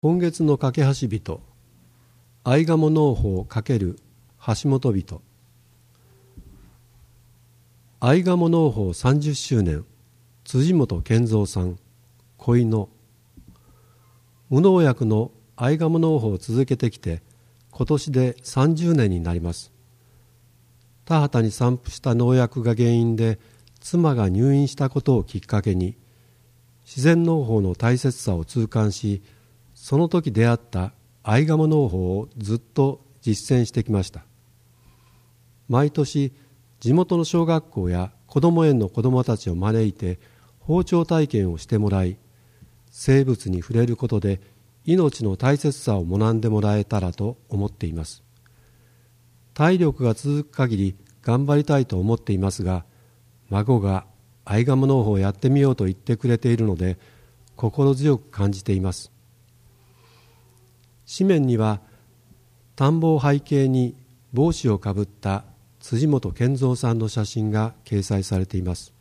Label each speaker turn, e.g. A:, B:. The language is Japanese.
A: 今月の架け橋人、相鴨農法×橋本人。相鴨農法30周年、辻本健三さん、恋の。無農薬の相鴨農法を続けてきて、今年で30年になります。田畑に散布した農薬が原因で、妻が入院したことをきっかけに、自然農法の大切さを痛感し、その時出会った相鴨農法をずっと実践してきました。毎年地元の小学校やこども園の子どもたちを招いて放鳥体験をしてもらい、生物に触れることで命の大切さを学んでもらえたらと思っています。体力が続く限り頑張りたいと思っていますが、孫が相鴨農法をやってみようと言ってくれているので心強く感じています。紙面には田んぼを背景に帽子をかぶった辻本健三さんの写真が掲載されています。